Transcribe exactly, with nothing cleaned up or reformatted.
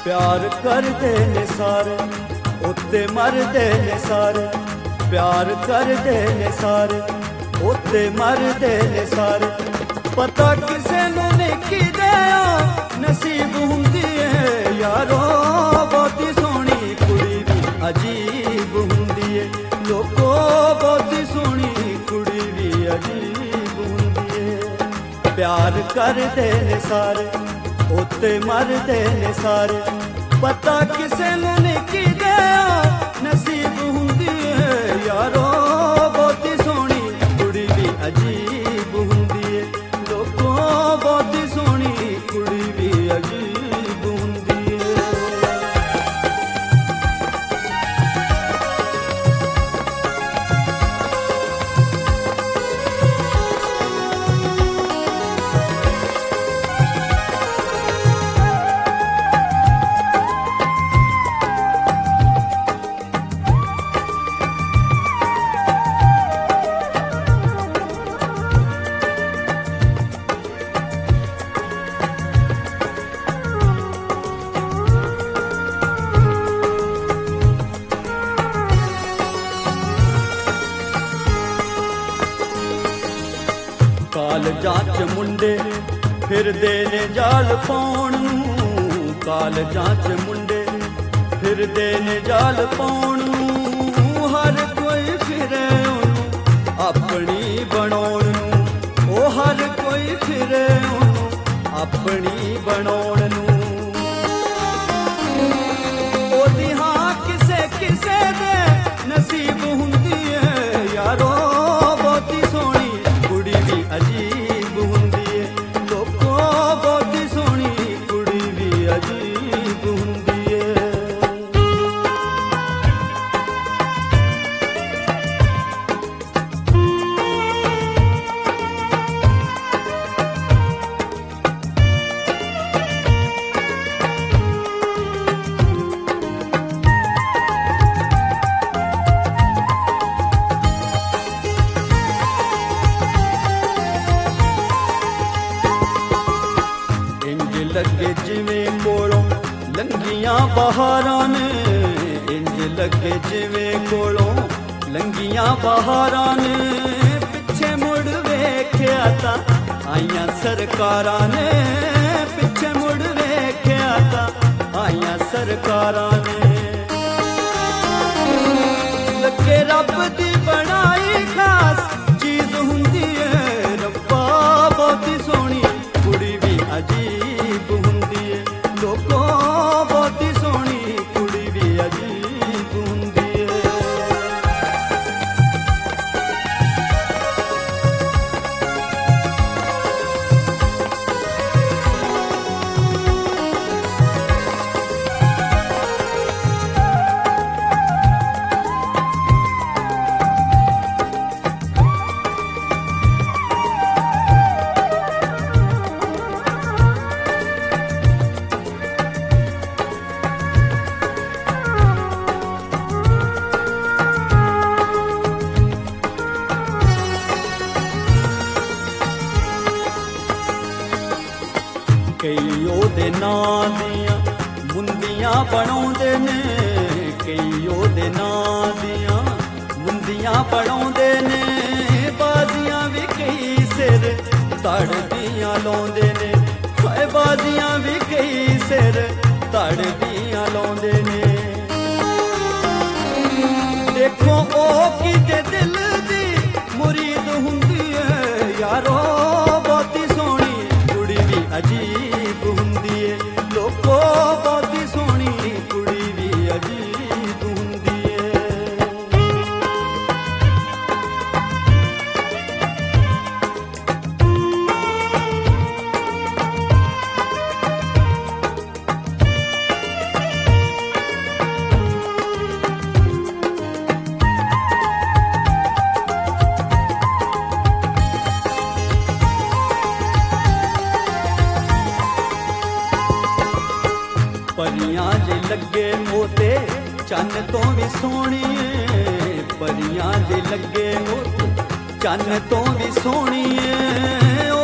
प्यार करदे ने सारे उत्ते मरदे ने सारे, प्यार करदे ने सारे उत्ते मरदे ने सारे। पता किसे नूं नेकी दे नसीब हुंदी है यारो, बहुती सोहनी कुड़ी भी अजीब हुंदी है लोको, बहुती सोहनी कुड़ी भी अजीब हुंदी है। प्यार करदे ने सारे उत्ते मरदे ने सारे। पता किसे नूं नेकी दे नसीब हुंदी है यारो, बहुती सोहनी कुड़ी भी अजीब हुंदी है लोको, बहुती सोहनी कुड़ी भी अजीब हुंदी है। कालजां च मुंडे फिरदे ने जाल पाउण नूं, कालजां च मुंडे फिरदे ने जाल पाउण नूं। हर कोई फिरे ओनूं अपनी बनाउण नूं, ओ हर कोई फिरे ओनूं अपनी बनाउण नूं। ओदी हां किसे किसे दे नसीब हुंदी है यारो, बहुती सोहनी कुड़ी भी अजीब हुंदी है लोको, बहुती सोहनी कुड़ी भी अजीब हुंदी है। लगे जिवें कोलों लंघियां बहारां ने, इंज लगे जिवें कोलों लंघियां बहारां ने। पिछे मुड़ वेख्या तां आईयां सरकारां ने, पिछे मुड़ वेख्या तां आईयां सरकारां ने। लगे रब दी बनाई खास चीज हुंदी है रब्बा, बहुती सोहनी कुड़ी भी अजीब हुंदी है लोको, बहुती सोहनी कुड़ी भी अजीब हुंदी है। कई ओदे नां दियां मुंदियां बनाउंदे ने, कई ओदे नां दियां मुंदियां बनाउंदे ने। बाजियां भी कई सिर तड़ दियां लाउंदे ने, हाय बाजियां भी कई सिर तड़ दियां लाउंदे ने। देखो ओ किते दिल दी मुरीद हुंदी है यारो, बहुती सोहनी कुड़ी भी अजीब हुंदी है लोको, बहुती सोहनी कुड़ी भी अजीब हुंदी है। परियां जे लगे मोते चन तो भी सोहनी है, परियां जे लगे मोते चन तो भी सोहनी है।